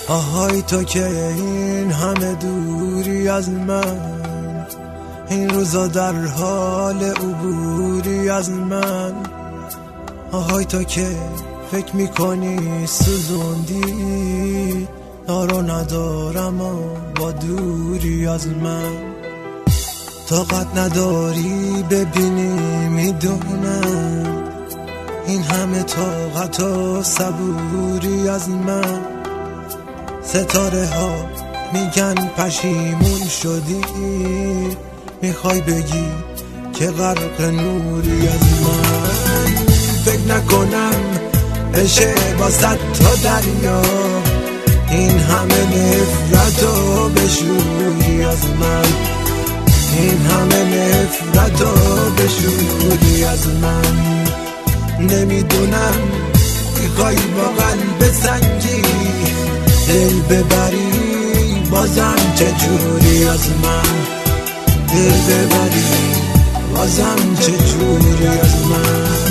آهای تو که این همه دوری از من، این روزا در حال عبوری از من. آهای تو که فکر میکنی سوزوندی، یارو ندارم و با دوری از من. طاقت نداری ببینی میدونم، این همه طاقت و صبوری از من. ستاره ها میگن پشیمون شدی، میخوای بگی که غرق نوری از من. فکر نکنم بشه با 100 تا دریا، این همه نفرت و بشوری از من. این همه نفرت و بشوری از من. نمیدونم میخوای با قلب سنگی دل ببری، بازم چجوری از من دل ببری، بازم چجوری از من.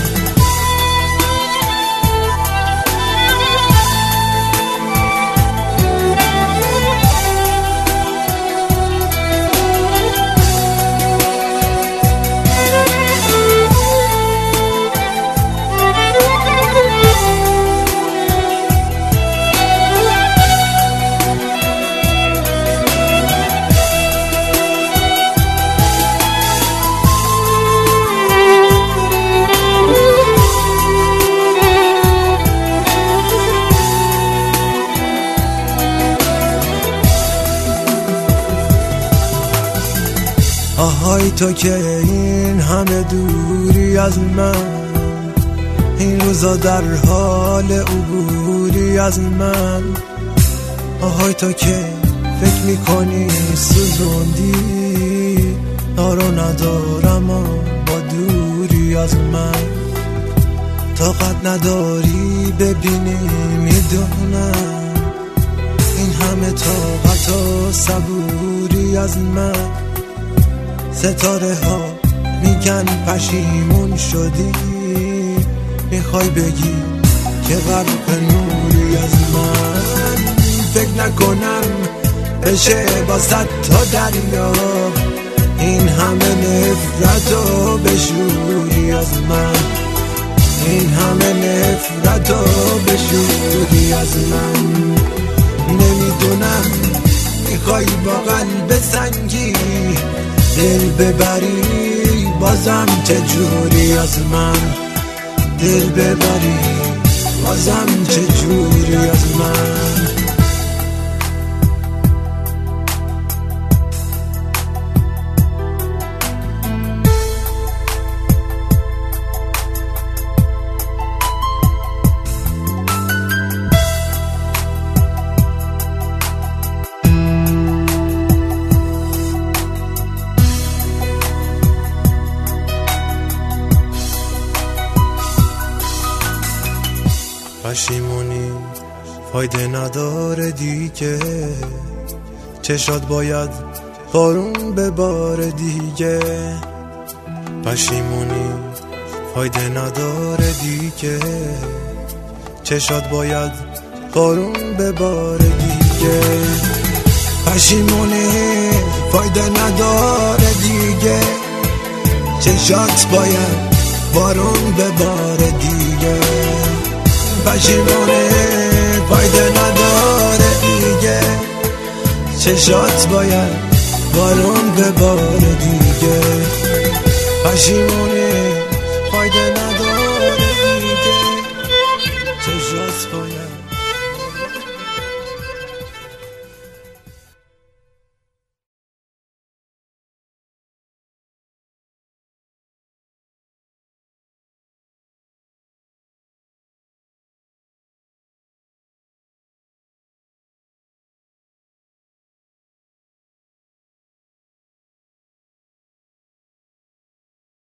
آهای تو که این همه دوری از من، این روزا در حال عبوری از من. آهای تو که فکر میکنی سوزوندی، یارو ندارم و با دوری از من. طاقت نداری ببینی میدونم، این همه طاقت و صبوری از من. ستاره ها میگن پشیمون شدی، میخوای بگی که غرق نوری از من. فکر نکنم بشه با 100 تا دریا، این همه نفرت و بشوری از من. این همه نفرت و بشوری از من. نمیدونم میخوای با قلب سنگی دل ببری، بازم چجوری از من دل ببری، بازم چجوری از من. پشیمونی فایده نداره دیگه، چشات باید بارون بباره دیگه. پشیمونی فایده نداره دیگه، چشات باید بارون بباره دیگه. پشیمونی فایده نداره دیگه، چشات باید بارون بباره دیگه. پشیمونه فایده نداره دیگه، چشات باید بارون بباره دیگه. پشیمونه فایده نداره دیگه، چشات باید